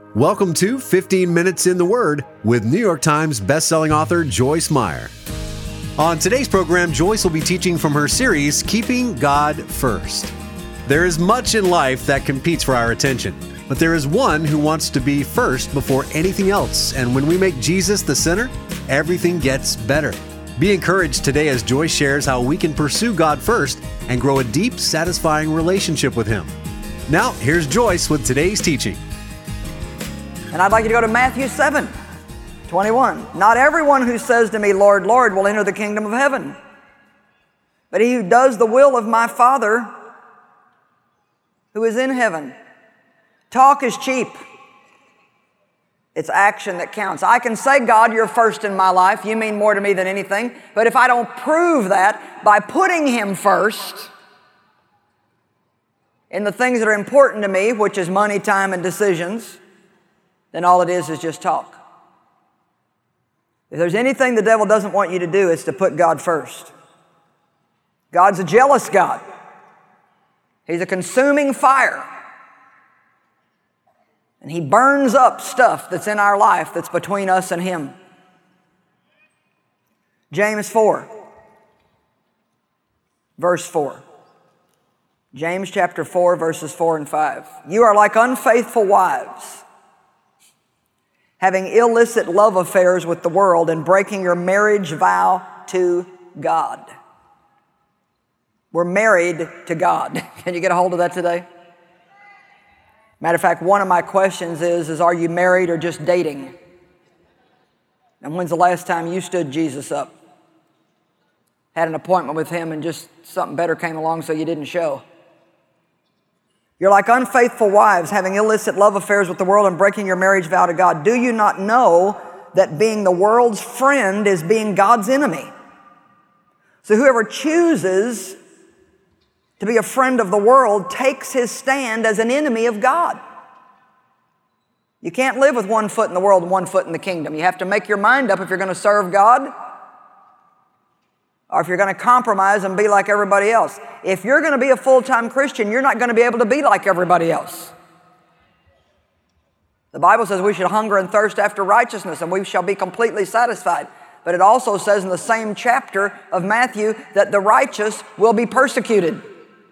Welcome to 15 Minutes in the Word with New York Times bestselling author Joyce Meyer. On today's program, Joyce will be teaching from her series, Keeping God First. There is much in life that competes for our attention, but there is one who wants to be first before anything else, and when we make Jesus the center, everything gets better. Be encouraged today as Joyce shares how we can pursue God first and grow a deep, satisfying relationship with Him. Now, here's Joyce with today's teaching. And I'd like you to go to Matthew 7:21. Not everyone who says to me, Lord, Lord, will enter the kingdom of heaven, but he who does the will of my Father who is in heaven. Talk is cheap. It's action that counts. I can say, God, you're first in my life. You mean more to me than anything. But if I don't prove that by putting Him first in the things that are important to me, which is money, time, and decisions, then all it is just talk. If there's anything the devil doesn't want you to do, it's to put God first. God's a jealous God. He's a consuming fire. And He burns up stuff that's in our life that's between us and Him. James 4, verse 4. James chapter 4, verses 4 and 5. You are like unfaithful wives, having illicit love affairs with the world and breaking your marriage vow to God. We're married to God. Can you get a hold of that today? Matter of fact, one of my questions is are you married or just dating? And when's the last time you stood Jesus up? Had an appointment with Him and just something better came along so you didn't show. You're like unfaithful wives, having illicit love affairs with the world and breaking your marriage vow to God. Do you not know that being the world's friend is being God's enemy? So whoever chooses to be a friend of the world takes his stand as an enemy of God. You can't live with one foot in the world and one foot in the kingdom. You have to make your mind up if you're going to serve God or if you're going to compromise and be like everybody else. If you're going to be a full-time Christian, you're not going to be able to be like everybody else. The Bible says we should hunger and thirst after righteousness and we shall be completely satisfied. But it also says in the same chapter of Matthew that the righteous will be persecuted.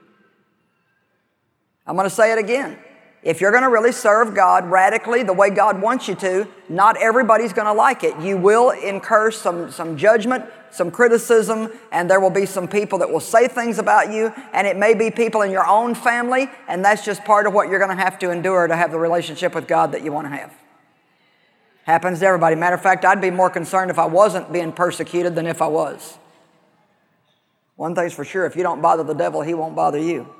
I'm going to say it again. If you're going to really serve God radically the way God wants you to, not everybody's going to like it. You will incur some judgment, some criticism, and there will be some people that will say things about you, and it may be people in your own family, and that's just part of what you're going to have to endure to have the relationship with God that you want to have. Happens to everybody. Matter of fact, I'd be more concerned if I wasn't being persecuted than if I was. One thing's for sure, if you don't bother the devil, he won't bother you.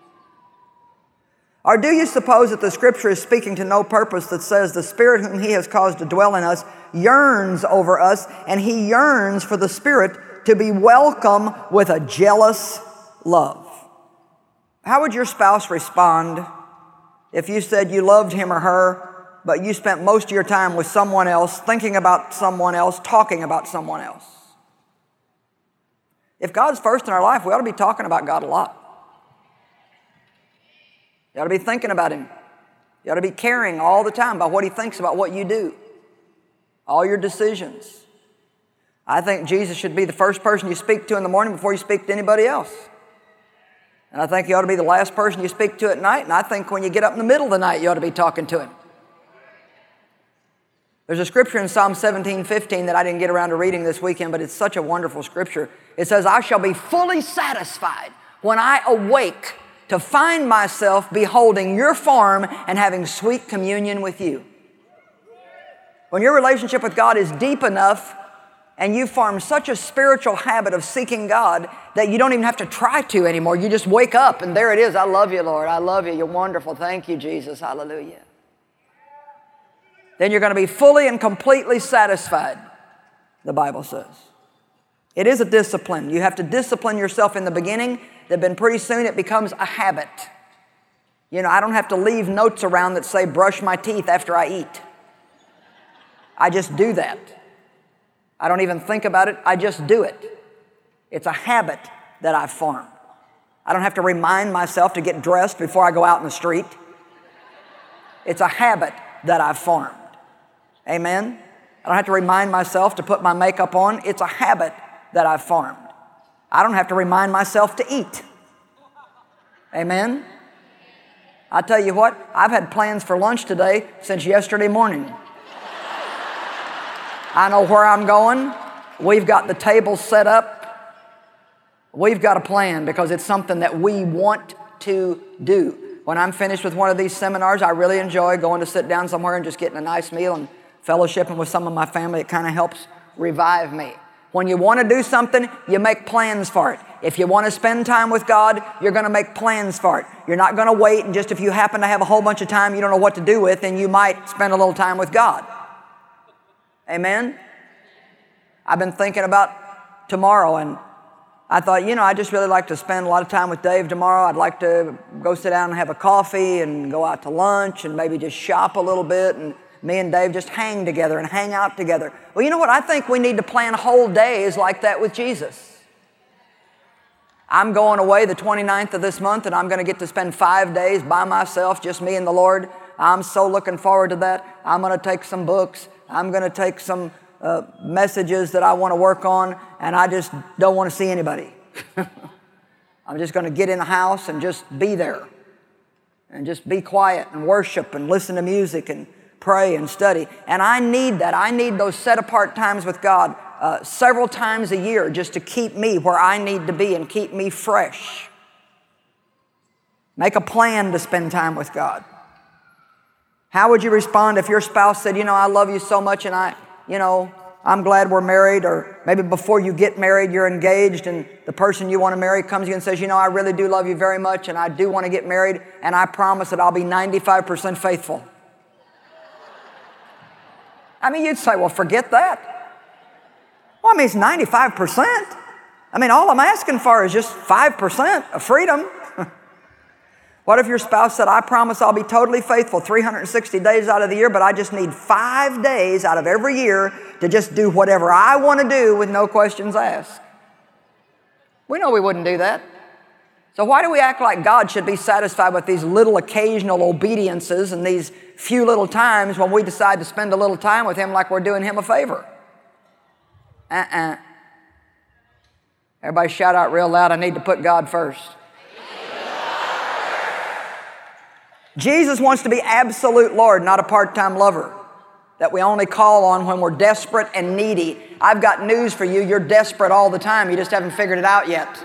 Or do you suppose that the Scripture is speaking to no purpose that says the Spirit whom He has caused to dwell in us yearns over us, and He yearns for the Spirit to be welcome with a jealous love? How would your spouse respond if you said you loved him or her, but you spent most of your time with someone else, thinking about someone else, talking about someone else? If God's first in our life, we ought to be talking about God a lot. You ought to be thinking about Him. You ought to be caring all the time about what He thinks about what you do, all your decisions. I think Jesus should be the first person you speak to in the morning before you speak to anybody else. And I think He ought to be the last person you speak to at night. And I think when you get up in the middle of the night, you ought to be talking to Him. There's a scripture in Psalm 17:15 that I didn't get around to reading this weekend, but it's such a wonderful scripture. It says, I shall be fully satisfied when I awake to find myself beholding your form and having sweet communion with you. When your relationship with God is deep enough and you form such a spiritual habit of seeking God that you don't even have to try to anymore. You just wake up and there it is. I love you, Lord. I love you. You're wonderful. Thank you, Jesus. Hallelujah. Then you're going to be fully and completely satisfied, the Bible says. It is a discipline. You have to discipline yourself in the beginning. Then pretty soon it becomes a habit. You know, I don't have to leave notes around that say brush my teeth after I eat. I just do that. I don't even think about it. I just do it. It's a habit that I've formed. I don't have to remind myself to get dressed before I go out in the street. It's a habit that I've formed. Amen? I don't have to remind myself to put my makeup on. It's a habit that I've formed. I don't have to remind myself to eat. Amen? I tell you what, I've had plans for lunch today since yesterday morning. I know where I'm going. We've got the table set up. We've got a plan because it's something that we want to do. When I'm finished with one of these seminars, I really enjoy going to sit down somewhere and just getting a nice meal and fellowshipping with some of my family. It kind of helps revive me. When you want to do something, you make plans for it. If you want to spend time with God, you're going to make plans for it. You're not going to wait and just if you happen to have a whole bunch of time you don't know what to do with, then you might spend a little time with God. Amen? I've been thinking about tomorrow, and I thought, I just really like to spend a lot of time with Dave tomorrow. I'd like to go sit down and have a coffee and go out to lunch and maybe just shop a little bit, and me and Dave just hang together and hang out together. Well, you know what? I think we need to plan whole days like that with Jesus. I'm going away the 29th of this month, and I'm going to get to spend 5 days by myself, just me and the Lord. I'm so looking forward to that. I'm going to take some books. I'm going to take some messages that I want to work on, and I just don't want to see anybody. I'm just going to get in the house and just be there and just be quiet and worship and listen to music and pray and study. And I need that. I need those set-apart times with God several times a year just to keep me where I need to be and keep me fresh. Make a plan to spend time with God. How would you respond if your spouse said, I love you so much and I'm glad we're married, or maybe before you get married, you're engaged and the person you want to marry comes to you and says, I really do love you very much and I do want to get married and I promise that I'll be 95% faithful. You'd say, well, forget that. Well, it's 95%. All I'm asking for is just 5% of freedom. What if your spouse said, I promise I'll be totally faithful 360 days out of the year, but I just need 5 days out of every year to just do whatever I want to do with no questions asked? We know we wouldn't do that. So why do we act like God should be satisfied with these little occasional obediences and these few little times when we decide to spend a little time with Him like we're doing Him a favor? Everybody shout out real loud, I need to put God first. Jesus wants to be absolute Lord, not a part-time lover that we only call on when we're desperate and needy. I've got news for you. You're desperate all the time. You just haven't figured it out yet.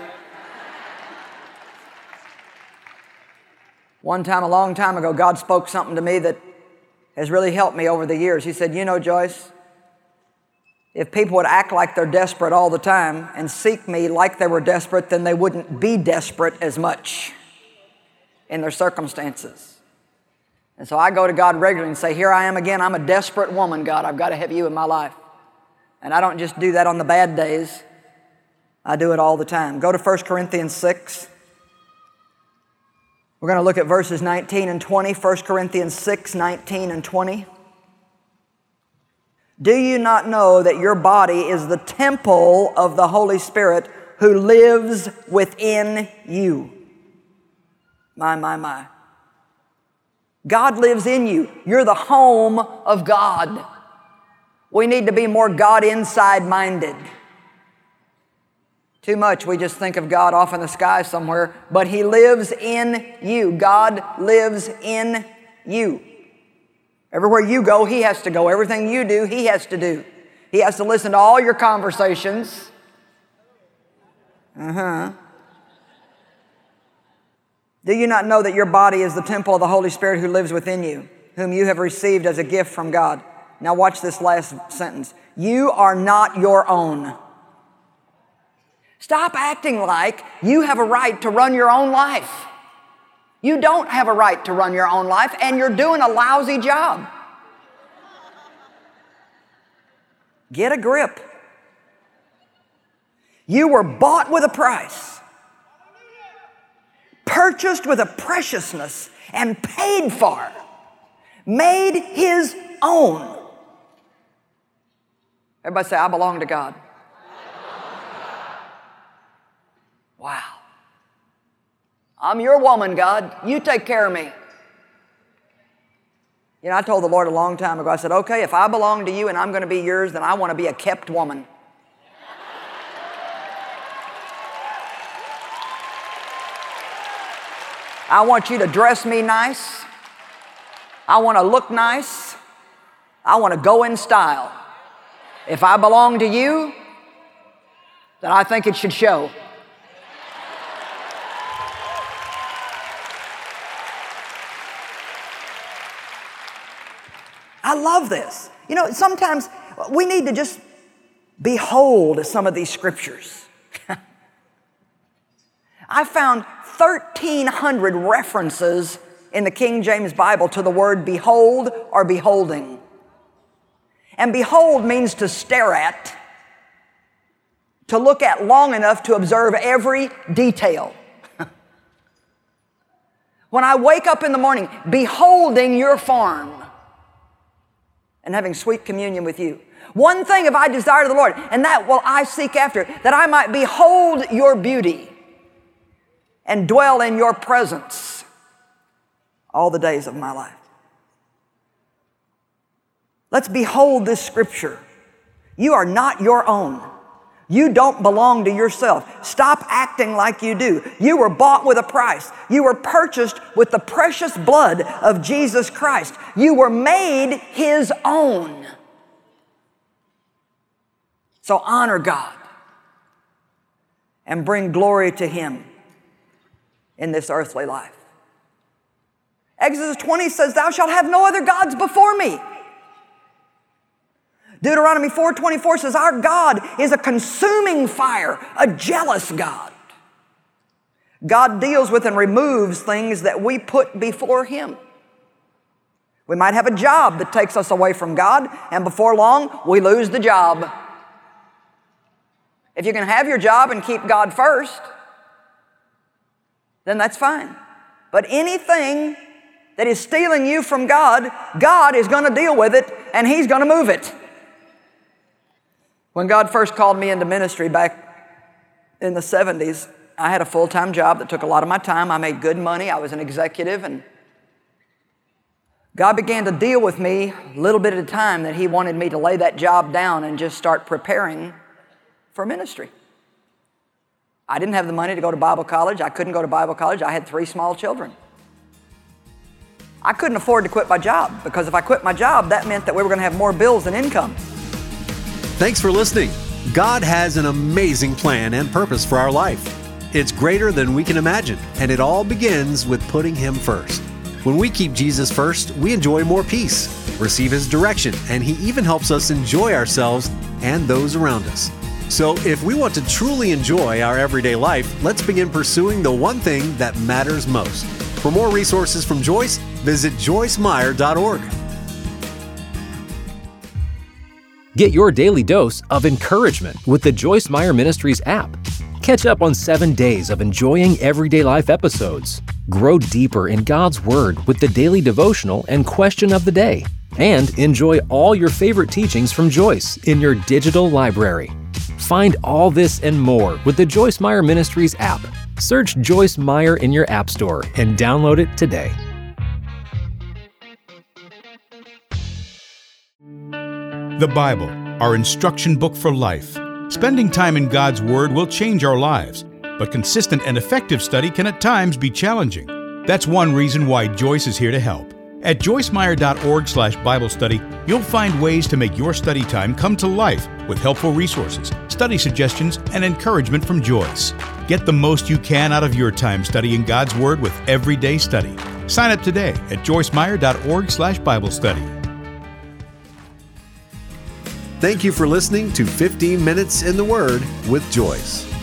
One time, a long time ago, God spoke something to me that has really helped me over the years. He said, Joyce, if people would act like they're desperate all the time and seek me like they were desperate, then they wouldn't be desperate as much in their circumstances. And so I go to God regularly and say, here I am again. I'm a desperate woman, God. I've got to have you in my life. And I don't just do that on the bad days. I do it all the time. Go to 1 Corinthians 6. We're going to look at verses 19 and 20. 1 Corinthians 6, 19 and 20. Do you not know that your body is the temple of the Holy Spirit who lives within you? My. God lives in you. You're the home of God. We need to be more God inside minded. Too much we just think of God off in the sky somewhere, but He lives in you. God lives in you. Everywhere you go, He has to go. Everything you do, He has to do. He has to listen to all your conversations. Do you not know that your body is the temple of the Holy Spirit who lives within you, whom you have received as a gift from God? Now watch this last sentence. You are not your own. Stop acting like you have a right to run your own life. You don't have a right to run your own life, and you're doing a lousy job. Get a grip. You were bought with a price, purchased with a preciousness, and paid for, made His own. Everybody say, I belong to God. Wow. I'm your woman, God. You take care of me. You know, I told the Lord a long time ago, I said, okay, if I belong to you and I'm going to be yours, then I want to be a kept woman. I want you to dress me nice. I want to look nice. I want to go in style. If I belong to you, then I think it should show. I love this. You know, sometimes we need to just behold some of these scriptures. I found 1,300 references in the King James Bible to the word behold or beholding. And behold means to stare at, to look at long enough to observe every detail. When I wake up in the morning, beholding your farm and having sweet communion with you. One thing have I desired of the Lord, and that will I seek after, that I might behold your beauty and dwell in your presence all the days of my life. Let's behold this scripture. You are not your own. You don't belong to yourself. Stop acting like you do. You were bought with a price. You were purchased with the precious blood of Jesus Christ. You were made His own. So honor God and bring glory to Him in this earthly life. Exodus 20 says, thou shalt have no other gods before me. Deuteronomy 4:24 says, our God is a consuming fire, a jealous God. God deals with and removes things that we put before Him. We might have a job that takes us away from God, and before long, we lose the job. If you can have your job and keep God first, then that's fine. But anything that is stealing you from God, God is going to deal with it, and He's going to move it. When God first called me into ministry back in the 70s, I had a full-time job that took a lot of my time. I made good money. I was an executive, and God began to deal with me a little bit at a time that He wanted me to lay that job down and just start preparing for ministry. I didn't have the money to go to Bible college. I couldn't go to Bible college. I had 3 small children. I couldn't afford to quit my job, because if I quit my job, that meant that we were going to have more bills than income. Thanks for listening. God has an amazing plan and purpose for our life. It's greater than we can imagine, and it all begins with putting Him first. When we keep Jesus first, we enjoy more peace, receive His direction, and He even helps us enjoy ourselves and those around us. So if we want to truly enjoy our everyday life, let's begin pursuing the one thing that matters most. For more resources from Joyce, visit joycemeyer.org. Get your daily dose of encouragement with the Joyce Meyer Ministries app. Catch up on 7 days of enjoying everyday life episodes. Grow deeper in God's Word with the daily devotional and question of the day. And enjoy all your favorite teachings from Joyce in your digital library. Find all this and more with the Joyce Meyer Ministries app. Search Joyce Meyer in your app store and download it today. The Bible, our instruction book for life. Spending time in God's Word will change our lives, but consistent and effective study can at times be challenging. That's one reason why Joyce is here to help. At joycemeyer.org/Bible study, you'll find ways to make your study time come to life with helpful resources, study suggestions, and encouragement from Joyce. Get the most you can out of your time studying God's Word with Everyday Study. Sign up today at joycemeyer.org/Bible study. Thank you for listening to 15 Minutes in the Word with Joyce.